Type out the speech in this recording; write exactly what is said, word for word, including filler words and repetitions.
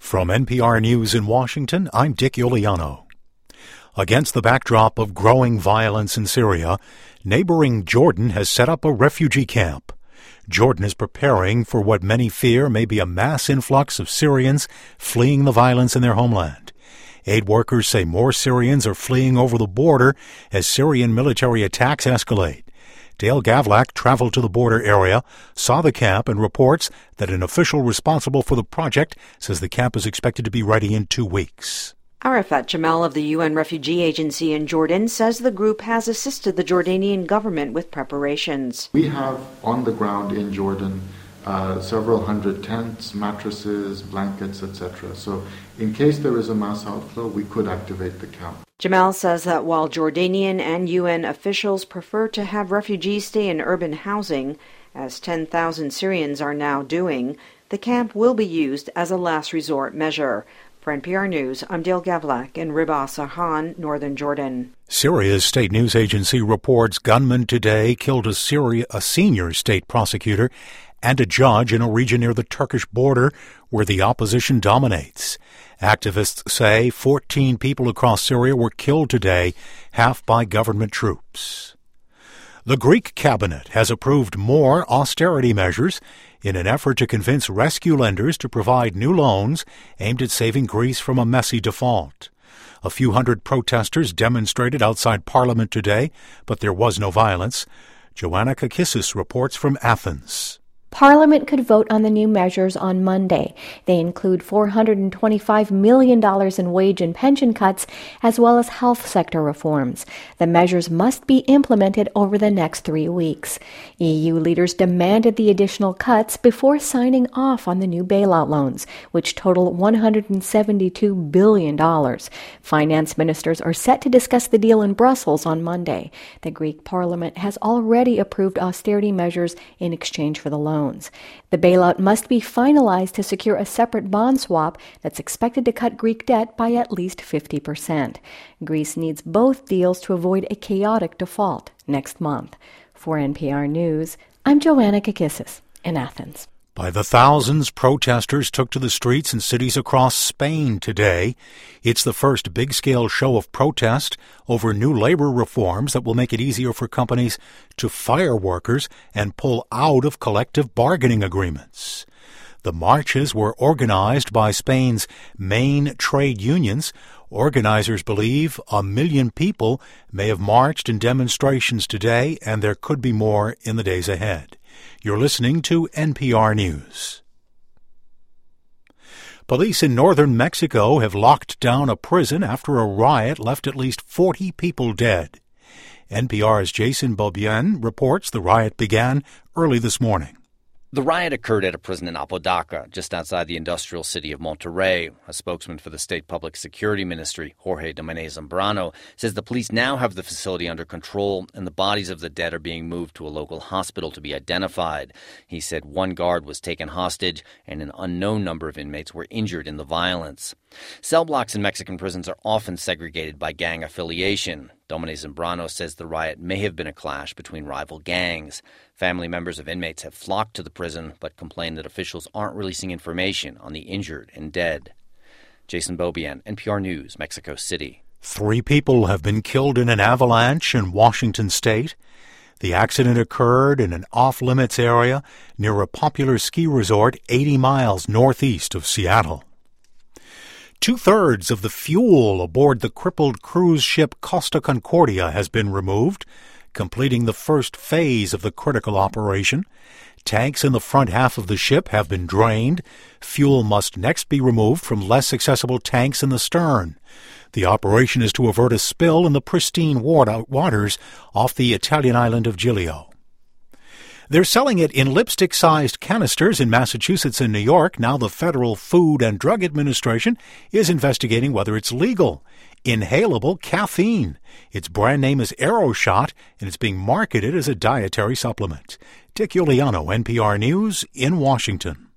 From N P R News in Washington, I'm Dick Iuliano. Against the backdrop of growing violence in Syria, neighboring Jordan has set up a refugee camp. Jordan is preparing for what many fear may be a mass influx of Syrians fleeing the violence in their homeland. Aid workers say more Syrians are fleeing over the border as Syrian military attacks escalate. Dale Gavlak traveled to the border area, saw the camp, and reports that an official responsible for the project says the camp is expected to be ready in two weeks. Arafat Jamal of the U N Refugee Agency in Jordan says the group has assisted the Jordanian government with preparations. We have on the ground in Jordan uh, several hundred tents, mattresses, blankets, et cetera. So in case there is a mass outflow, we could activate the camp. Jamal says that while Jordanian and U N officials prefer to have refugees stay in urban housing, as ten thousand Syrians are now doing, the camp will be used as a last resort measure. For N P R News, I'm Dale Gavlak in Ribah Sarhan, northern Jordan. Syria's state news agency reports gunmen today killed a, Syria, a senior state prosecutor and a judge in a region near the Turkish border where the opposition dominates. Activists say fourteen people across Syria were killed today, half by government troops. The Greek cabinet has approved more austerity measures in an effort to convince rescue lenders to provide new loans aimed at saving Greece from a messy default. A few hundred protesters demonstrated outside Parliament today, but there was no violence. Joanna Kakissis reports from Athens. Parliament could vote on the new measures on Monday. They include four hundred twenty-five million dollars in wage and pension cuts, as well as health sector reforms. The measures must be implemented over the next three weeks. E U leaders demanded the additional cuts before signing off on the new bailout loans, which total one hundred seventy-two billion dollars. Finance ministers are set to discuss the deal in Brussels on Monday. The Greek parliament has already approved austerity measures in exchange for the loans. The bailout must be finalized to secure a separate bond swap that's expected to cut Greek debt by at least fifty percent. Greece needs both deals to avoid a chaotic default next month. For N P R News, I'm Joanna Kakissis in Athens. By the thousands, protesters took to the streets in cities across Spain today. It's the first big-scale show of protest over new labor reforms that will make it easier for companies to fire workers and pull out of collective bargaining agreements. The marches were organized by Spain's main trade unions. Organizers believe a million people may have marched in demonstrations today, and there could be more in the days ahead. You're listening to N P R News. Police in northern Mexico have locked down a prison after a riot left at least forty people dead. N P R's Jason Beaubien reports the riot began early this morning. The riot occurred at a prison in Apodaca, just outside the industrial city of Monterrey. A spokesman for the state public security ministry, Jorge Domenech Zambrano, says the police now have the facility under control and the bodies of the dead are being moved to a local hospital to be identified. He said one guard was taken hostage and an unknown number of inmates were injured in the violence. Cell blocks in Mexican prisons are often segregated by gang affiliation. Domenech Zambrano says the riot may have been a clash between rival gangs. Family members of inmates have flocked to the prison, but complain that officials aren't releasing information on the injured and dead. Jason Beaubien, N P R News, Mexico City. Three people have been killed in an avalanche in Washington state. The accident occurred in an off-limits area near a popular ski resort eighty miles northeast of Seattle. Two-thirds of the fuel aboard the crippled cruise ship Costa Concordia has been removed, completing the first phase of the critical operation. Tanks in the front half of the ship have been drained. Fuel must next be removed from less accessible tanks in the stern. The operation is to avert a spill in the pristine waters off the Italian island of Giglio. They're selling it in lipstick-sized canisters in Massachusetts and New York. Now the Federal Food and Drug Administration is investigating whether it's legal. Inhalable caffeine. Its brand name is AeroShot, and it's being marketed as a dietary supplement. Dick Iuliano, N P R News in Washington.